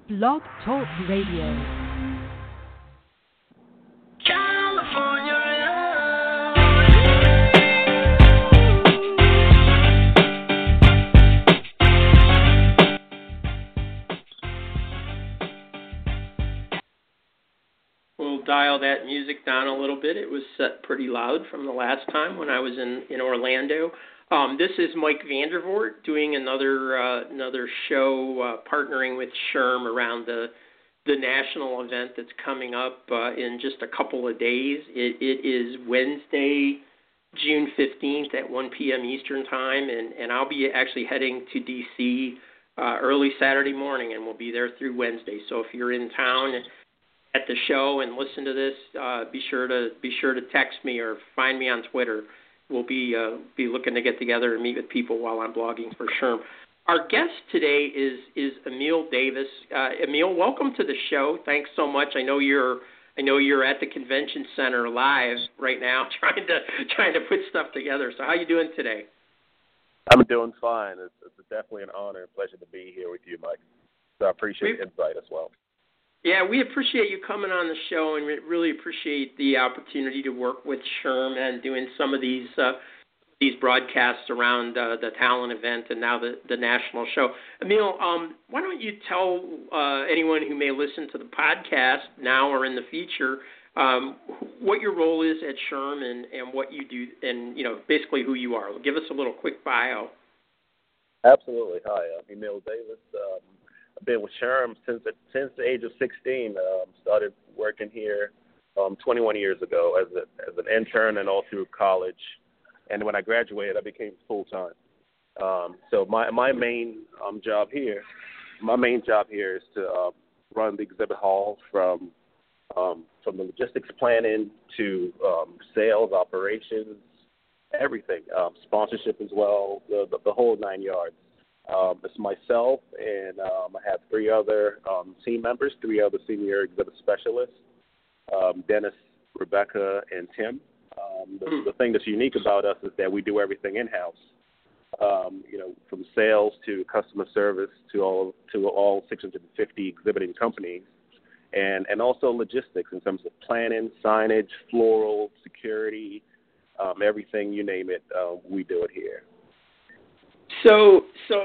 Blog Talk Radio. We'll dial that music down a little bit. It was set pretty loud from the last time when I was in Orlando. This is Mike Vandervoort doing another show partnering with SHRM around the national event that's coming up in just a couple of days. It is Wednesday, June 15th at 1 p.m. Eastern Time, and I'll be actually heading to D.C. Early Saturday morning, and we'll be there through Wednesday. So if you're in town at the show and listen to this, be sure to text me or find me on Twitter. We'll be looking to get together and meet with people while I'm blogging for SHRM. Our guest today is Emil Davis. Emil, welcome to the show. Thanks so much. I know you're at the convention center live right now, trying to put stuff together. So how you doing today? I'm doing fine. It's definitely an honor and pleasure to be here with you, Mike. So I appreciate the insight as well. Yeah, we appreciate you coming on the show, and we really appreciate the opportunity to work with SHRM and doing some of these broadcasts around the talent event and now the national show. Emil, why don't you tell anyone who may listen to the podcast now or in the future what your role is at SHRM and what you do, and basically who you are. Give us a little quick bio. Absolutely. Hi, I'm Emil Davis. I've been with SHRM since the age of 16. Started working here 21 years ago as an intern and all through college. And when I graduated, I became full-time. So my main job here is to run the exhibit hall from the logistics planning to sales, operations, everything, sponsorship as well, the whole 9 yards. It's myself, and I have three other team members, three other senior exhibit specialists, Dennis, Rebecca, and Tim. The thing that's unique about us is that we do everything in-house, from sales to customer service to all 650 exhibiting companies, and also logistics in terms of planning, signage, floral, security, everything, you name it, we do it here. So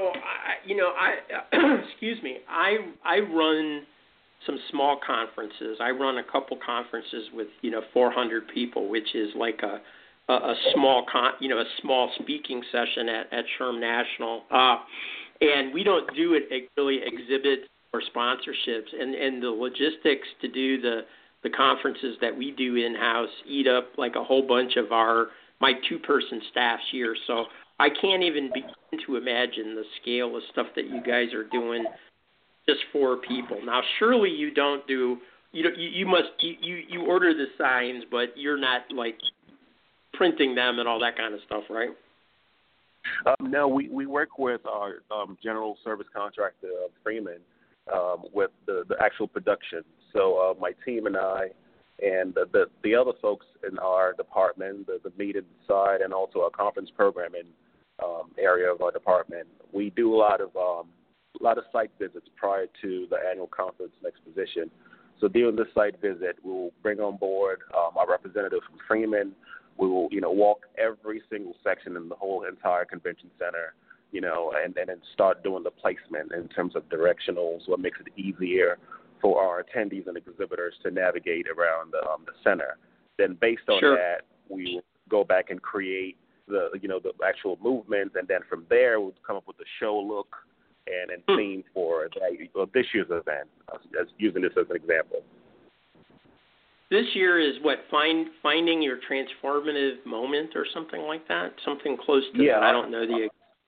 excuse me. I run some small conferences. I run a couple conferences with 400 people, which is like a small small speaking session at SHRM National. And we don't do it really exhibits or sponsorships, and the logistics to do the conferences that we do in house eat up like a whole bunch of my 2-person staff's year. So I can't even begin to imagine the scale of stuff that you guys are doing just for people. Now, surely you don't do you order the signs, but you're not like printing them and all that kind of stuff, right? No, we work with our general service contractor, Freeman, with the actual production. So my team and I and the other folks in our department, the media side, and also our conference programming area of our department, we do a lot of site visits prior to the annual conference and exposition. So during the site visit, we'll bring on board our representative from Freeman. We will, walk every single section in the whole entire convention center, and then start doing the placement in terms of directionals, what makes it easier for our attendees and exhibitors to navigate around the center. Then based on that, we will go back and create the actual movements, and then from there we'll come up with the show look and theme for this year's event, as using this as an example. This year is what, finding your transformative moment or something like that? Something close to that. I don't know the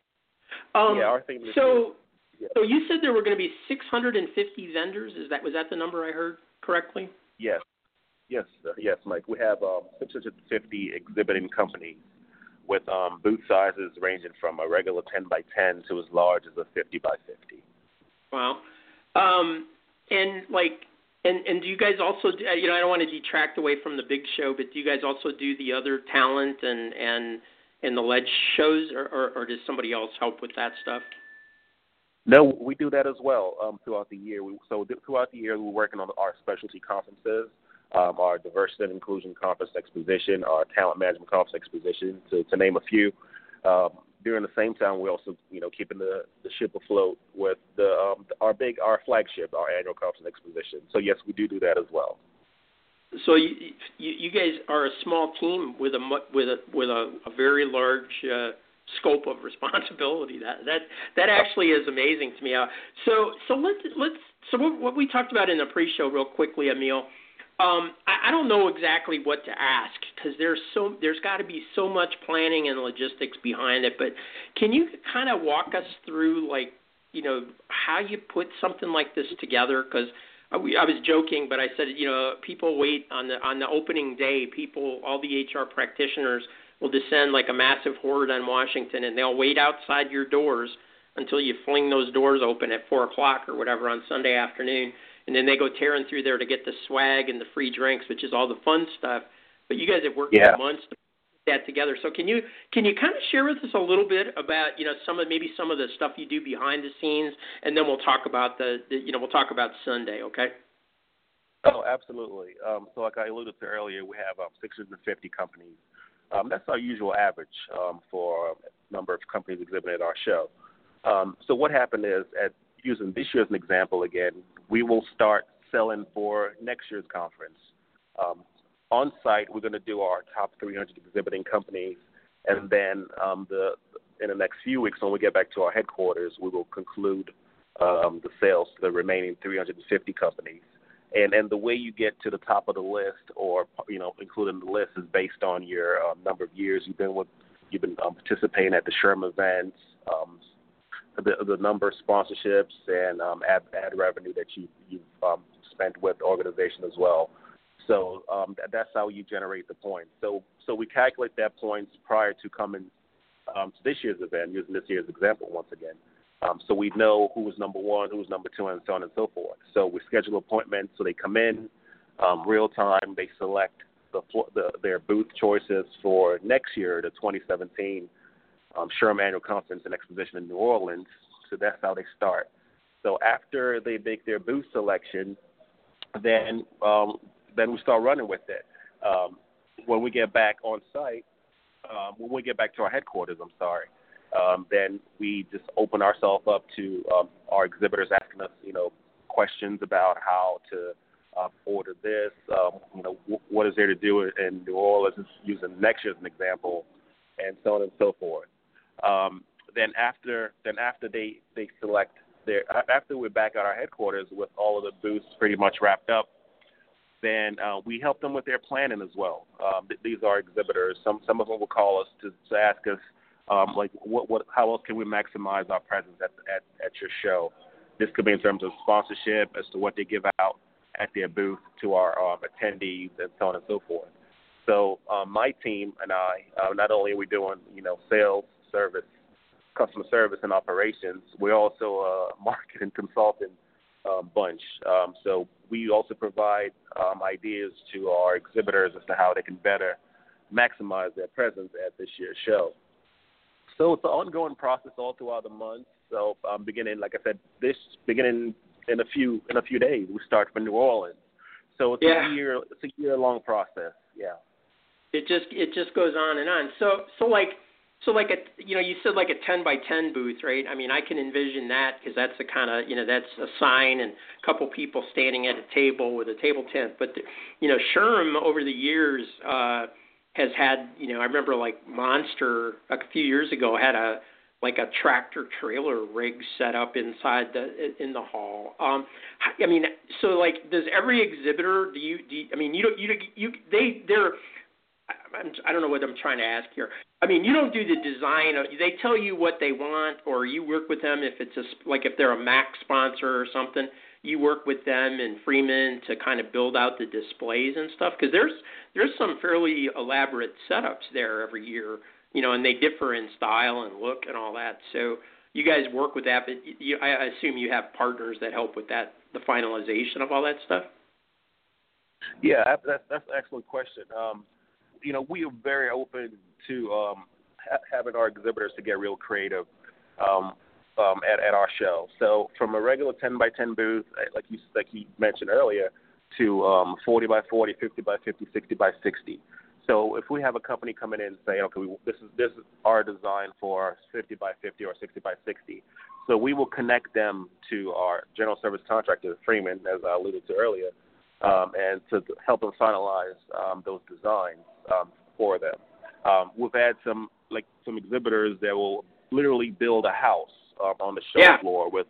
our theme this year. So you said there were going to be 650 vendors. Was that the number I heard correctly? Yes, Mike. We have 650 exhibiting companies with booth sizes ranging from a regular 10 by 10 to as large as a 50 by 50. Wow. And do you guys also do, I don't want to detract away from the big show, but do you guys also do the other talent and the ledge shows, or does somebody else help with that stuff? No, we do that as well throughout the year. Throughout the year, we're working on our specialty conferences, our Diversity and Inclusion Conference Exposition, our Talent Management Conference Exposition, to name a few. During the same time, we're also, keeping the ship afloat with our flagship, our annual conference exposition. So yes, we do that as well. So you guys are a small team with a very large scope of responsibility. That actually is amazing to me. So what we talked about in the pre-show real quickly, Emil. I don't know exactly what to ask because there's got to be so much planning and logistics behind it. But can you kind of walk us through, how you put something like this together? Because I was joking, but I said, people wait on the opening day. All the HR practitioners will descend like a massive horde on Washington, and they'll wait outside your doors until you fling those doors open at 4:00 or whatever on Sunday afternoon. And then they go tearing through there to get the swag and the free drinks, which is all the fun stuff. But you guys have worked for months to put that together. So can you kind of share with us a little bit about some of the stuff you do behind the scenes, and then we'll talk about we'll talk about Sunday, okay? Oh, absolutely. So like I alluded to earlier, we have 650 companies. That's our usual average for a number of companies exhibiting at our show. So what happened is, using this year as an example again, we will start selling for next year's conference. On site, we're going to do our top 300 exhibiting companies, and then in the next few weeks, when we get back to our headquarters, we will conclude the sales to the remaining 350 companies. And the way you get to the top of the list, or including the list, is based on your number of years you've been participating at the SHRM events, the number of sponsorships, and ad revenue that you've spent with the organization as well. So that's how you generate the points. So we calculate that points prior to coming to this year's event, using this year's example once again. So we know who was number one, who was number two, and so on and so forth. So we schedule appointments, so they come in real time. They select their booth choices for next year, the 2017 SHRM Annual Conference and Exposition in New Orleans. So that's how they start. So after they make their booth selection, then we start running with it. When we get back on site, when we get back to our headquarters, then we just open ourselves up to our exhibitors asking us, questions about how to order this, what is there to do in New Orleans, using next year as an example, and so on and so forth. Then after they select after we're back at our headquarters with all of the booths pretty much wrapped up, then we help them with their planning as well. These are exhibitors. Some of them will call us to ask us, how else can we maximize our presence at your show? This could be in terms of sponsorship, as to what they give out at their booth to our attendees, and so on and so forth. So my team and I, not only are we doing sales, service, customer service, and operations, we're also a marketing consulting bunch. So we also provide ideas to our exhibitors as to how they can better maximize their presence at this year's show. So it's an ongoing process all throughout the month. So beginning, like I said, beginning in a few days, we start from New Orleans. So it's a year-long process. Yeah. It just goes on and on. So you said like a 10 by 10 booth, right? I mean, I can envision that because that's the kind of that's a sign and a couple people standing at a table with a table tent. But SHRM over the years has had I remember like Monster a few years ago had a tractor trailer rig set up inside in the hall. I mean, so like, does every exhibitor I don't know what I'm trying to ask here. I mean, you don't do the design. They tell you what they want, or you work with them if if they're a Mac sponsor or something. You work with them and Freeman to kind of build out the displays and stuff, because there's some fairly elaborate setups there every year, and they differ in style and look and all that. So you guys work with that, but I assume you have partners that help with that, the finalization of all that stuff. Yeah, that's an excellent question. We are very open to having our exhibitors to get real creative. at our show. So from a regular 10 by 10 booth, like you mentioned earlier, to 40 by 40, 50 by 50, 60 by 60. So if we have a company coming in and say, okay, this is our design for 50 by 50 or 60 by 60, so we will connect them to our general service contractor, Freeman, as I alluded to earlier, and to help them finalize those designs for them. We've had some exhibitors that will literally build a house on the show floor with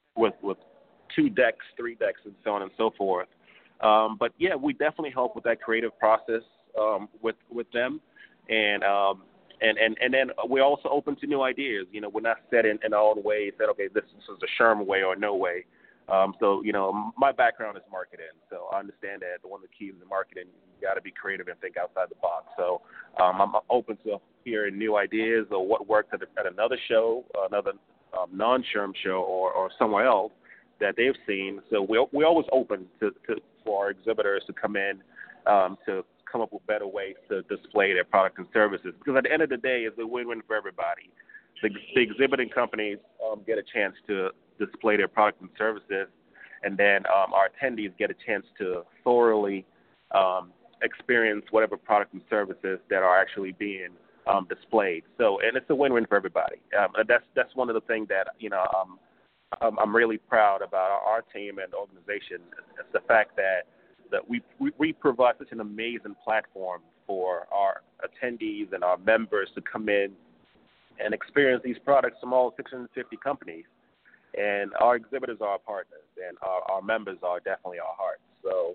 2 decks, 3 decks, and so on and so forth. But yeah, we definitely help with that creative process with them, and then we're also open to new ideas. You know, we're not set in our own way. Said, okay, this is a Sherm way or no way. So you know, my background is marketing, so I understand that one of the keys in marketing, you got to be creative and think outside the box. So I'm open to hearing new ideas or what worked at another show, another non-Sherm show, or somewhere else that they've seen. So we're always open for our exhibitors to come in to come up with better ways to display their products and services. Because at the end of the day, it's a win-win for everybody. The exhibiting companies get a chance to display their products and services, and then our attendees get a chance to thoroughly experience whatever products and services that are actually being displayed. So, and it's a win-win for everybody. That's one of the things that, you know, I'm really proud about our team and the organization. It's the fact that we provide such an amazing platform for our attendees and our members to come in and experience these products from all 650 companies. And our exhibitors are our partners, and our members are definitely our hearts. So,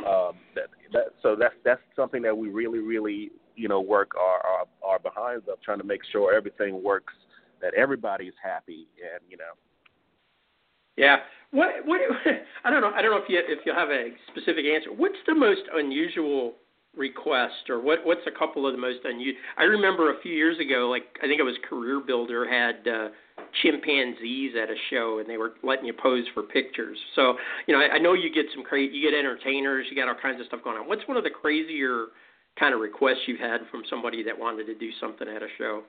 so that's something that we really, you know, work our behinds up, trying to make sure everything works, that everybody's happy, and you know. Yeah. What I don't know if you have a specific answer. What's the most unusual request, or what's a couple of the most unusual? I remember a few years ago, like I think it was Career Builder had chimpanzees at a show, and they were letting you pose for pictures. So, you know, I know you get you get entertainers, you got all kinds of stuff going on. What's one of the crazier kind of requests you've had from somebody that wanted to do something at a show?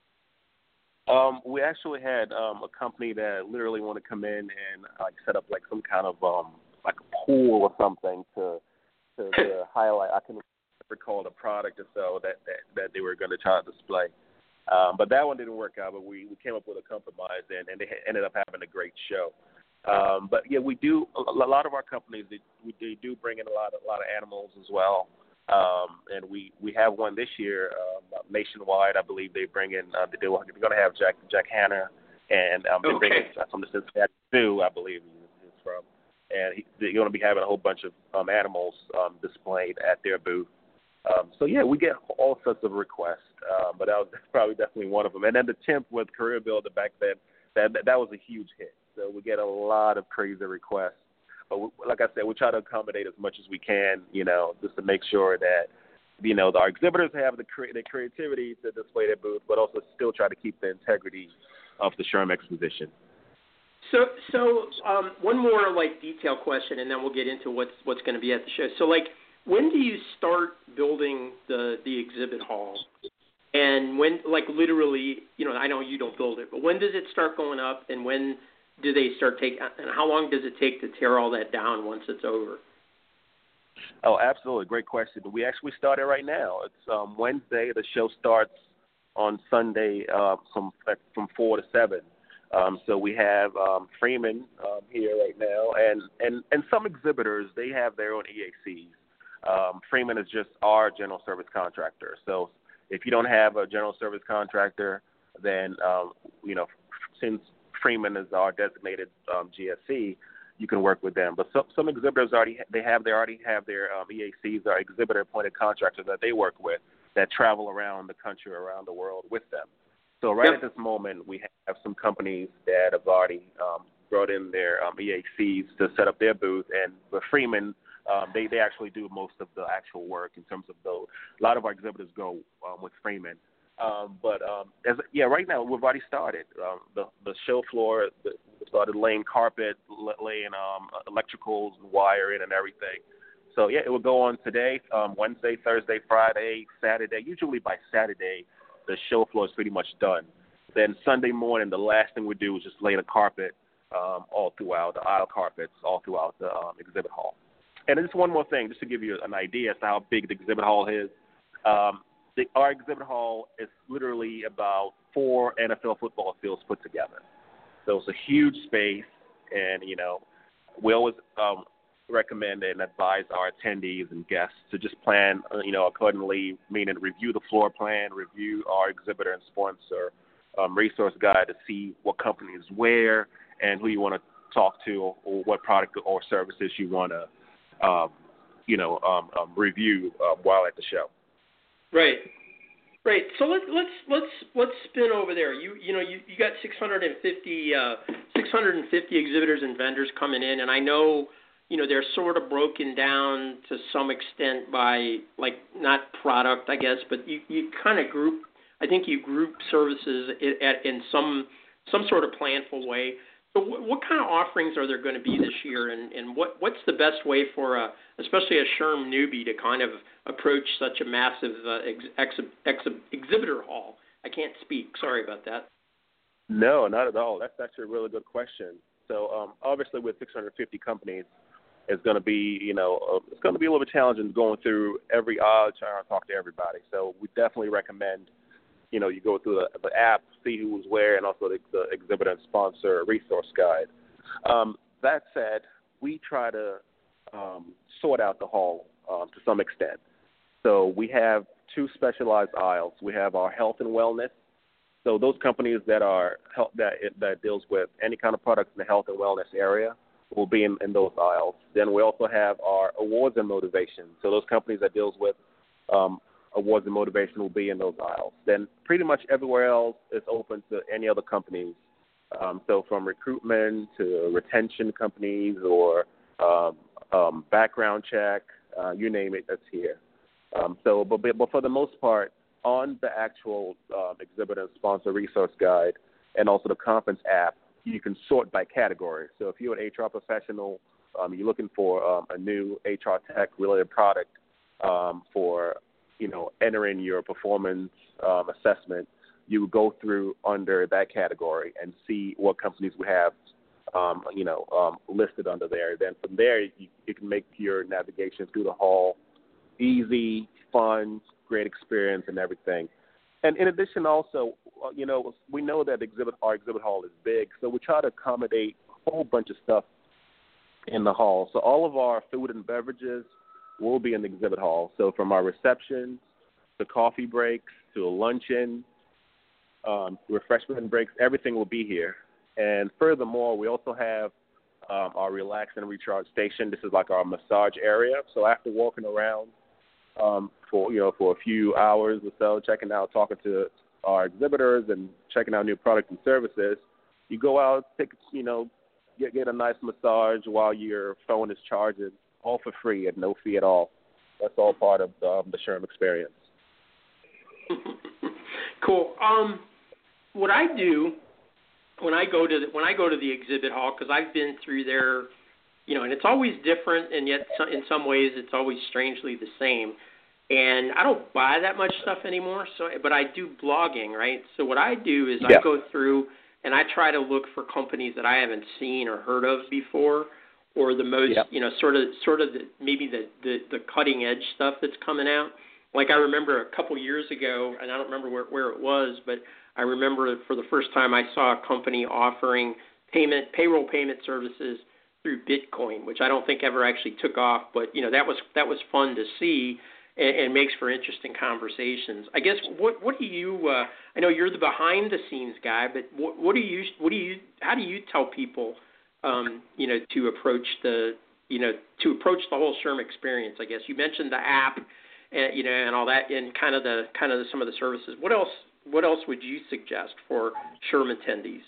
We actually had a company that literally wanted to come in and set up like some kind of like a pool or something to highlight. I can recall the product or so that they were going to try to display. But that one didn't work out. But we came up with a compromise, and they ended up having a great show. But yeah, we do a lot of our companies. They do bring in a lot of animals as well. And we have one this year nationwide. I believe they bring in they're going to have Jack Hanna, and they bring in from the Cincinnati Zoo, I believe he's from, and they're going to be having a whole bunch of animals displayed at their booth. So yeah, we get all sorts of requests, but that was probably definitely one of them. And then the Temp with Career Builder back then, that was a huge hit. So we get a lot of crazy requests. But like I said, we try to accommodate as much as we can, you know, just to make sure that, you know, our exhibitors have the creativity to display their booth, but also still try to keep the integrity of the Sherm Exposition. So one more like detail question, and then we'll get into what's going to be at the show. So like, when do you start building the exhibit hall? And when, like, literally, you know, I know you don't build it, but when does it start going up, and when do they start and how long does it take to tear all that down once it's over? Oh, absolutely. Great question. We actually started right now. It's Wednesday. The show starts on Sunday from 4 to 7. So we have Freeman here right now, and some exhibitors, they have their own EACs. Freeman is just our general service contractor. So if you don't have a general service contractor, then, you know, since Freeman is our designated GSC, you can work with them. But some exhibitors already have their EACs, or exhibitor-appointed contractors that they work with that travel around the country, around the world with them. So at this moment, we have some companies that have already brought in their EACs to set up their booth, and with Freeman, they actually do most of the actual work in terms of those. A lot of our exhibitors go with Freeman. Right now we've already started. The show floor, we started laying carpet, laying electricals and wiring and everything. So yeah, it will go on today, Wednesday, Thursday, Friday, Saturday. Usually by Saturday, the show floor is pretty much done. Then Sunday morning, the last thing we do is just lay the carpet all throughout, the aisle carpets all throughout the exhibit hall. And just one more thing, just to give you an idea as to how big the exhibit hall is. Our exhibit hall is literally about 4 NFL football fields put together. So it's a huge space, and, we always recommend and advise our attendees and guests to just plan, accordingly, meaning review the floor plan, review our exhibitor and sponsor resource guide to see what companies where and who you want to talk to or what product or services you want to, review while at the show. Right. So let's spin over there. You got 650 exhibitors and vendors coming in, and I know they're sort of broken down to some extent by, like, not product, I guess, but you kind of group. I think you group services in some sort of planful way. So what kind of offerings are there going to be this year, and what's the best way for especially a SHRM newbie to kind of approach such a massive exhibitor hall? I can't speak. Sorry about that. No, not at all. That's actually a really good question. So obviously with 650 companies, it's going to be, it's going to be a little bit challenging going through every aisle trying to talk to everybody. So we definitely recommend you go through the app, see who's where, and also the exhibitor and sponsor resource guide. That said, we try to sort out the hall to some extent. So we have 2 specialized aisles. We have our health and wellness. So those companies that are that deals with any kind of products in the health and wellness area will be in those aisles. Then we also have our awards and motivation. So those companies that deals with awards and motivation will be in those aisles. Then pretty much everywhere else is open to any other companies. So from recruitment to retention companies or background check, you name it, that's here. But for the most part, on the actual exhibitor and sponsor resource guide and also the conference app, you can sort by category. So if you're an HR professional, you're looking for a new HR tech related product for entering your performance assessment, you would go through under that category and see what companies we have, listed under there. Then from there, you can make your navigation through the hall easy, fun, great experience, and everything. And in addition, also, we know that our exhibit hall is big, so we try to accommodate a whole bunch of stuff in the hall. So all of our food and beverages will be in the exhibit hall. So from our reception to coffee breaks to luncheon, refreshment breaks, everything will be here. And furthermore, we also have our relax and recharge station. This is like our massage area. So after walking around for a few hours or so, checking out, talking to our exhibitors and checking out new products and services, you go out, get a nice massage while your phone is charging, all for free at no fee at all. That's all part of the SHRM experience. Cool. What I do when I go to the exhibit hall, because I've been through there, and it's always different, and yet in some ways it's always strangely the same. And I don't buy that much stuff anymore, but I do blogging, right? So what I do is I go through and I try to look for companies that I haven't seen or heard of before, or the most, sort of maybe the cutting edge stuff that's coming out. Like I remember a couple years ago, and I don't remember where it was, but I remember for the first time I saw a company offering payroll payment services through Bitcoin, which I don't think ever actually took off, but that was fun to see. And makes for interesting conversations. I guess what do you? I know you're the behind the scenes guy, but how do you tell people, to approach the whole SHRM experience? I guess you mentioned the app, and all that, and kind of some of the services. What else would you suggest for SHRM attendees?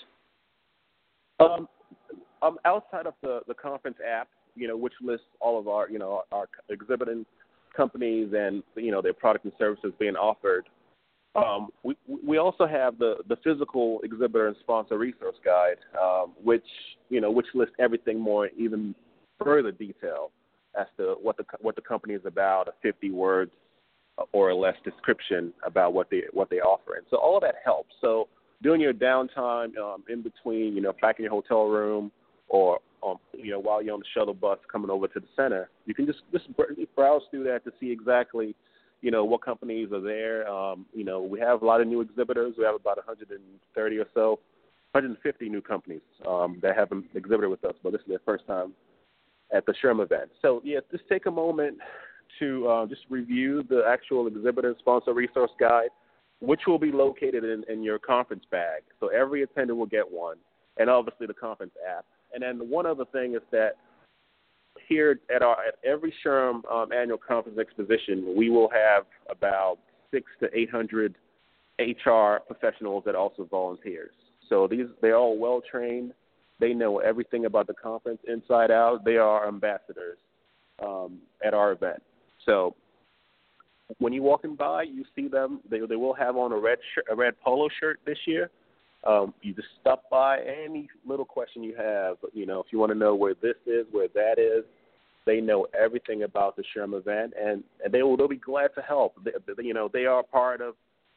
Outside of the conference app, which lists all of our exhibiting companies and their product and services being offered. We also have the physical exhibitor and sponsor resource guide, which lists everything more even further detail as to what the company is about, a 50 words or less description about what they offer. And so all of that helps. So during your downtime, in between, back in your hotel room or, while you're on the shuttle bus coming over to the center, you can just browse through that to see exactly, what companies are there. We have a lot of new exhibitors. We have about 130 or so, 150 new companies that haven't exhibited with us, but this is their first time at the SHRM event. So, just take a moment to just review the actual exhibitor sponsor resource guide, which will be located in your conference bag. So every attendant will get one, and obviously the conference app. And then one other thing is that here at every SHRM annual conference exposition, we will have about 600 to 800 HR professionals that are also volunteers. So they're all well trained. They know everything about the conference inside out. They are ambassadors at our event. So when you're walking by, you see them. They will have on a red polo shirt this year. You just stop by. Any little question you have, if you want to know where this is, where that is, they know everything about the SHRM event, and they'll be glad to help. They are part of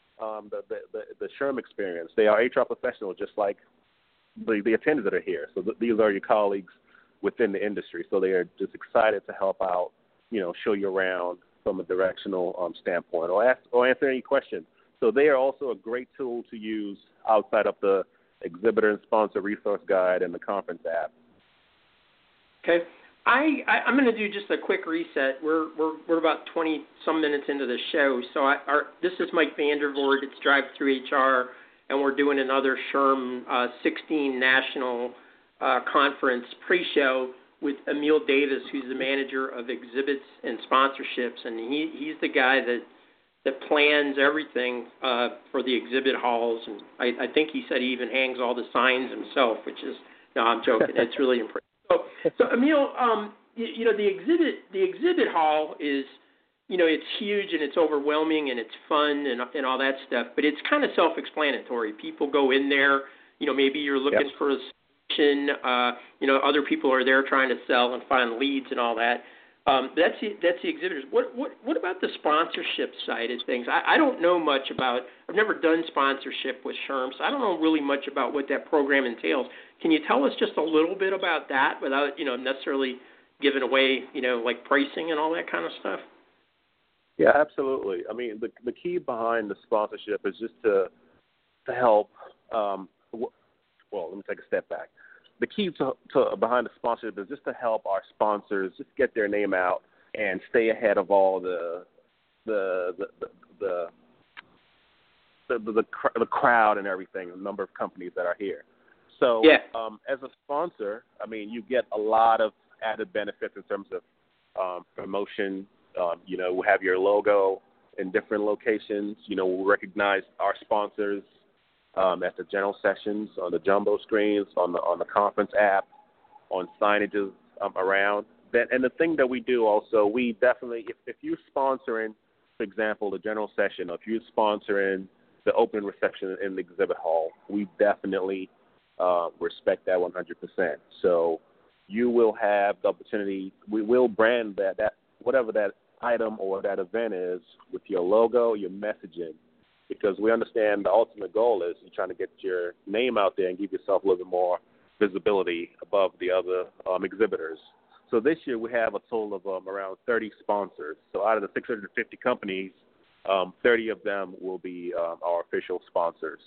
the SHRM experience. They are HR professionals, just like the attendants that are here. So these are your colleagues within the industry. So they are just excited to help out, show you around from a directional standpoint, or answer any questions. So they are also a great tool to use outside of the exhibitor and sponsor resource guide and the conference app. Okay. I'm going to do just a quick reset. We're about 20 some minutes into the show. So this is Mike Vandervoort. It's Drive Through HR, and we're doing another SHRM 16 National Conference pre-show with Emil Davis, who's the manager of exhibits and sponsorships, and he's the guy that plans everything for the exhibit halls. And I think he said he even hangs all the signs himself, which is, no, I'm joking. It's really impressive. So Emil, the exhibit hall is, it's huge and it's overwhelming and it's fun and all that stuff, but it's kind of self-explanatory. People go in there, maybe you're looking for a solution, other people are there trying to sell and find leads and all that. That's the exhibitors. What about the sponsorship side of things? I don't know much about. I've never done sponsorship with SHRM, so I don't know really much about what that program entails. Can you tell us just a little bit about that without necessarily giving away like pricing and all that kind of stuff? Yeah, absolutely. I mean, the key behind the sponsorship is just to help. Well, let me take a step back. The key to behind the sponsorship is just to help our sponsors just get their name out and stay ahead of all the crowd and everything, the number of companies that are here. So as a sponsor, I mean, you get a lot of added benefits in terms of promotion. We'll have your logo in different locations. We'll recognize our sponsors at the general sessions, on the jumbo screens, on the conference app, on signages around. And the thing that we do also, we definitely, if you're sponsoring, for example, the general session, or if you're sponsoring the open reception in the exhibit hall, we definitely respect that 100%. So you will have the opportunity, we will brand that whatever that item or that event is with your logo, your messaging, because we understand the ultimate goal is you're trying to get your name out there and give yourself a little bit more visibility above the other exhibitors. So this year we have a total of around 30 sponsors. So out of the 650 companies, 30 of them will be our official sponsors.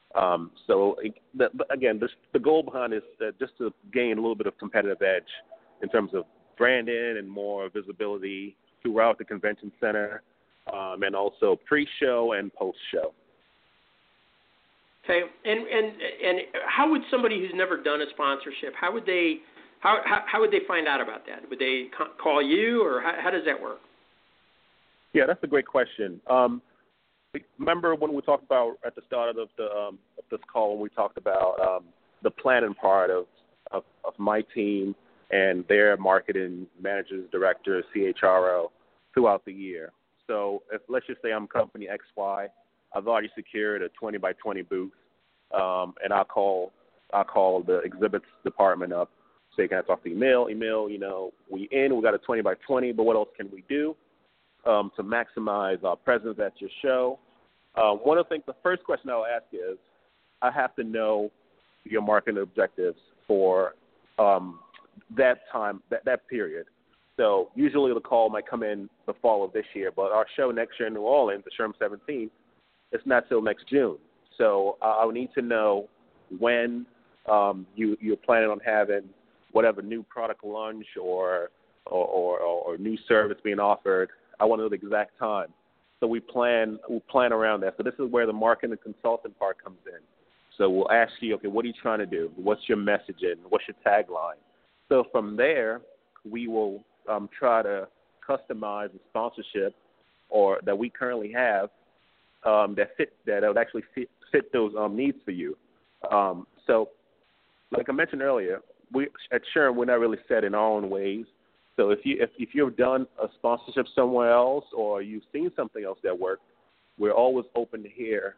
Again, the goal behind is just to gain a little bit of competitive edge in terms of branding and more visibility throughout the convention center, and also pre-show and post-show. Okay, and how would somebody who's never done a sponsorship, how would they find out about that? Would they call you, or how does that work? Yeah, that's a great question. Remember when we talked about at the start of this call, when we talked about the planning part of my team and their marketing managers, directors, CHRO throughout the year. So let's just say I'm company XY. I've already secured a 20 by 20 booth, and I'll call the exhibits department up. Say, can I talk to Emil? Emil, we got a 20 by 20, but what else can we do to maximize our presence at your show? One of the things, the first question I'll ask is, I have to know your marketing objectives for that time, that period. So usually the call might come in the fall of this year, but our show next year in New Orleans, the SHRM 17, it's not till next June. So I would need to know when you're planning on having whatever new product launch or new service being offered. I want to know the exact time. So we'll plan around that. So this is where the marketing and consulting part comes in. So we'll ask you, okay, what are you trying to do? What's your messaging? What's your tagline? So from there, we will try to customize a sponsorship or that we currently have that would actually fit those needs for you. So like I mentioned earlier, we at SHRM, we're not really set in our own ways. So if you've done a sponsorship somewhere else or you've seen something else that worked, we're always open to hear.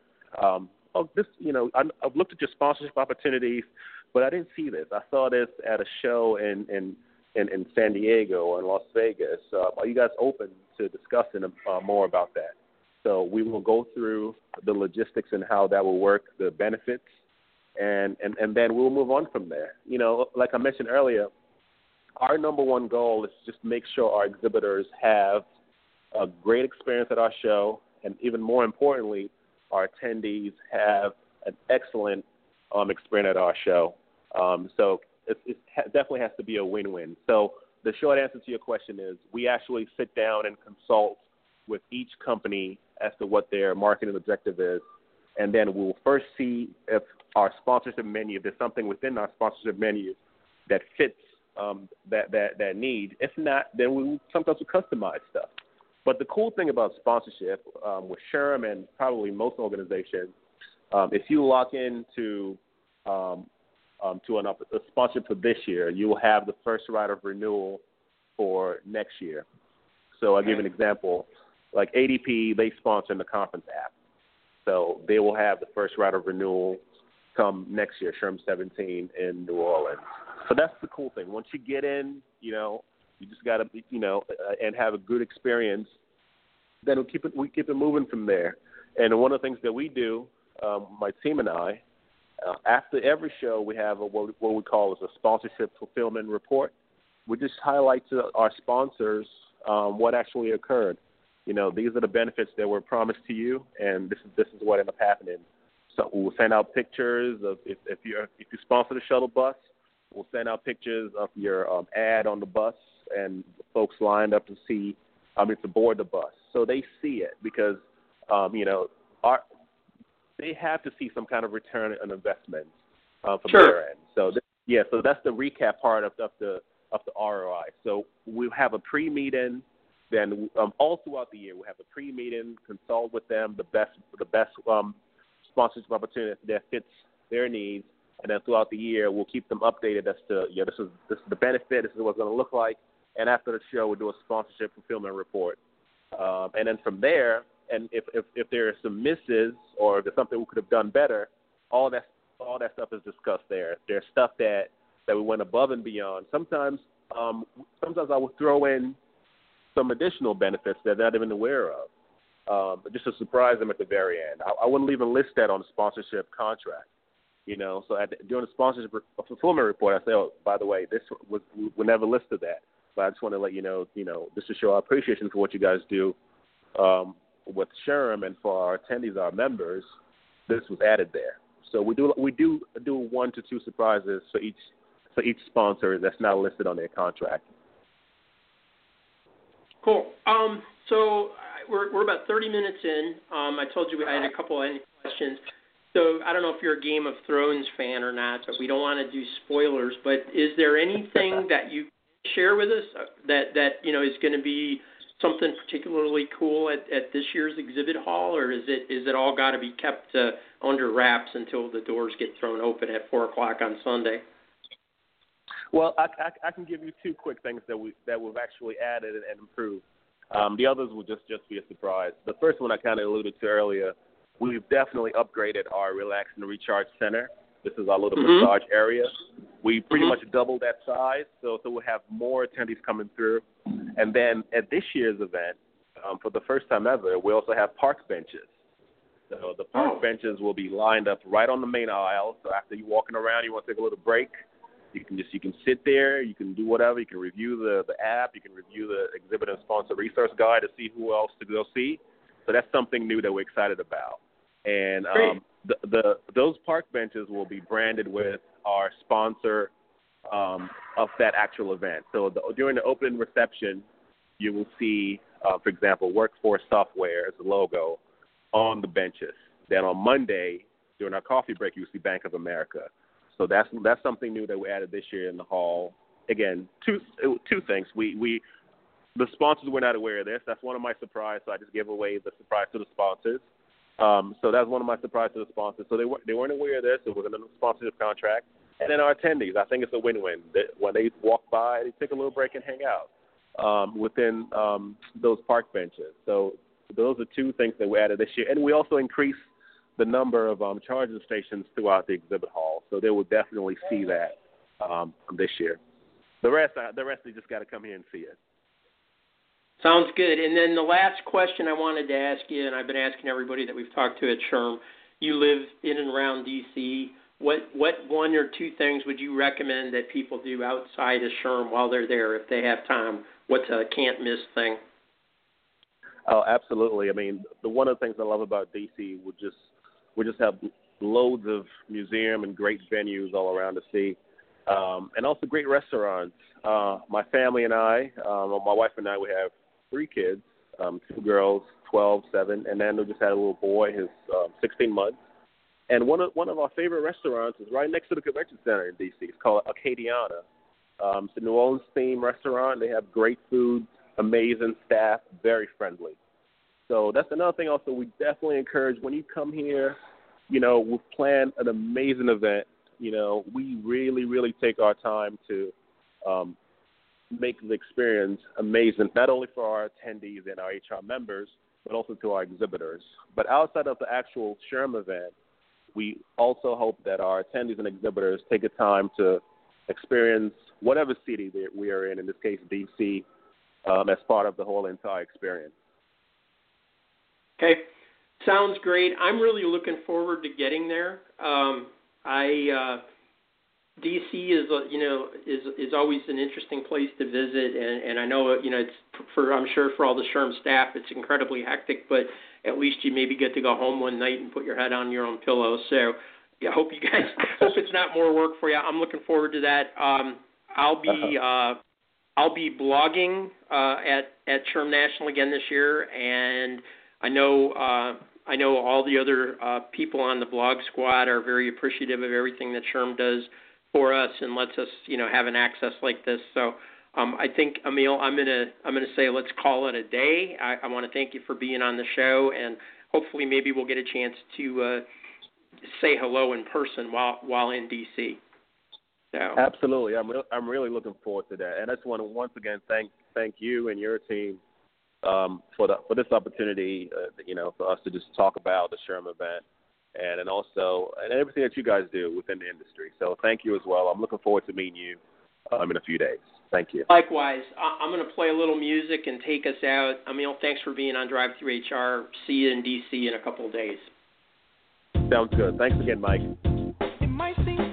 I've looked at your sponsorship opportunities, but I didn't see this. I saw this at a show in San Diego or in Las Vegas. Are you guys open to discussing more about that? So we will go through the logistics and how that will work, the benefits, and then we'll move on from there. You know, like I mentioned earlier, our number one goal is just to make sure our exhibitors have a great experience at our show, and even more importantly, our attendees have an excellent experience at our show. So it definitely has to be a win-win. So the short answer to your question is we actually sit down and consult with each company as to what their marketing objective is, and then we'll first see if our sponsorship menu, if there's something within our sponsorship menu that fits that need. If not, then sometimes we customize stuff. But the cool thing about sponsorship with SHRM and probably most organizations, if you lock into a sponsorship for this year, you will have the first right of renewal for next year. So I'll give an example. Like ADP, they sponsor the conference app. So they will have the first right of renewal come next year, SHRM 17 in New Orleans. So that's the cool thing. Once you get in, you just got to, and have a good experience, then we keep it moving from there. And one of the things that we do, my team and I, after every show, we have what we call a sponsorship fulfillment report. We just highlight to our sponsors what actually occurred. These are the benefits that were promised to you, and this is what ended up happening. So we'll send out pictures of if you sponsor the shuttle bus, we'll send out pictures of your ad on the bus and folks lined up to board the bus. So they see it because, they have to see some kind of return on investment from their end. So so that's the recap part of the ROI. So we have a pre-meeting. Then all throughout the year, we have a pre-meeting, consult with them, the best sponsorship opportunity that fits their needs, and then throughout the year, we'll keep them updated as to this is the benefit, this is what it's going to look like, and after the show, we'll do a sponsorship fulfillment report, and then from there, and if there are some misses or if there's something we could have done better, all that stuff is discussed there. There's stuff that we went above and beyond. Sometimes I will throw in some additional benefits that they're not even aware of, just to surprise them at the very end. I wouldn't even list that on the sponsorship contract, So during the sponsorship fulfillment report, I say, oh, by the way, we never listed that, but I just want to let you know, just to show our appreciation for what you guys do with SHRM and for our attendees, our members. This was added there. So we do 1 to 2 surprises for each sponsor that's not listed on their contract. Cool. So we're about 30 minutes in. I told you I had a couple of questions. So I don't know if you're a Game of Thrones fan or not, but we don't want to do spoilers. But is there anything that you can share with us that is going to be something particularly cool at this year's exhibit hall, or is it all got to be kept under wraps until the doors get thrown open at 4:00 on Sunday? Well, I can give you 2 quick things that we've actually added and improved. The others will just be a surprise. The first one I kind of alluded to earlier. We've definitely upgraded our Relax and Recharge Center. This is our little massage area. We pretty much doubled that size, so we'll have more attendees coming through. And then at this year's event, for the first time ever, we also have park benches. So the park benches will be lined up right on the main aisle. So after you're walking around, you want to take a little break, you can sit there, you can do whatever, you can review the app, you can review the exhibit and sponsor resource guide to see who else to go see. So that's something new that we're excited about. And those park benches will be branded with our sponsor of that actual event. So during the opening reception, you will see, for example, Workforce Software as the logo on the benches. Then on Monday, during our coffee break, you'll see Bank of America. So that's something new that we added this year in the hall. Again, two things. The sponsors were not aware of this. That's one of my surprises. So I just gave away the surprise to the sponsors. So that's one of my surprises to the sponsors. So they weren't aware of this. It was in the sponsorship contract. And then our attendees, I think it's a win-win. When they walk by, they take a little break and hang out within those park benches. So those are two things that we added this year. And we also increased the number of charging stations throughout the exhibit hall. So they will definitely see that this year. The rest they just got to come here and see it. Sounds good. And then the last question I wanted to ask you, and I've been asking everybody that we've talked to at SHRM, you live in and around D.C. What one or two things would you recommend that people do outside of SHRM while they're there if they have time? What's a can't-miss thing? Oh, absolutely. I mean, one of the things I love about D.C., we just have loads of museum and great venues all around to see, and also great restaurants. My family and I, my wife and I, we have 3 kids, 2 girls, 12, 7, and then we just had a little boy, who's 16 months. And one of our favorite restaurants is right next to the convention center in D.C. It's called Acadiana. It's a New Orleans-themed restaurant. They have great food, amazing staff, very friendly. So that's another thing also we definitely encourage when you come here. We've planned an amazing event. We really, really take our time to make the experience amazing, not only for our attendees and our HR members, but also to our exhibitors. But outside of the actual SHRM event, we also hope that our attendees and exhibitors take the time to experience whatever city that we are in this case, D.C., as part of the whole entire experience. Okay. Sounds great. I'm really looking forward to getting there. DC is always an interesting place to visit, and I know it's I'm sure for all the SHRM staff it's incredibly hectic, but at least you maybe get to go home one night and put your head on your own pillow. So I hope you guys hope it's not more work for you. I'm looking forward to that. I'll be blogging at SHRM National again this year, and I know all the other people on the blog squad are very appreciative of everything that SHRM does for us and lets us, have an access like this. So I think, Emil, I'm gonna say let's call it a day. I want to thank you for being on the show, and hopefully maybe we'll get a chance to say hello in person while in D.C. So. Absolutely, I'm really looking forward to that, and I just want to once again thank you and your team for this opportunity, for us to just talk about the SHRM event and also everything that you guys do within the industry. So thank you as well. I'm looking forward to meeting you in a few days. Thank you. Likewise. I'm going to play a little music and take us out. Emil, thanks for being on Drive Through HR. See you in D.C. in a couple of days. Sounds good. Thanks again, Mike. It might seem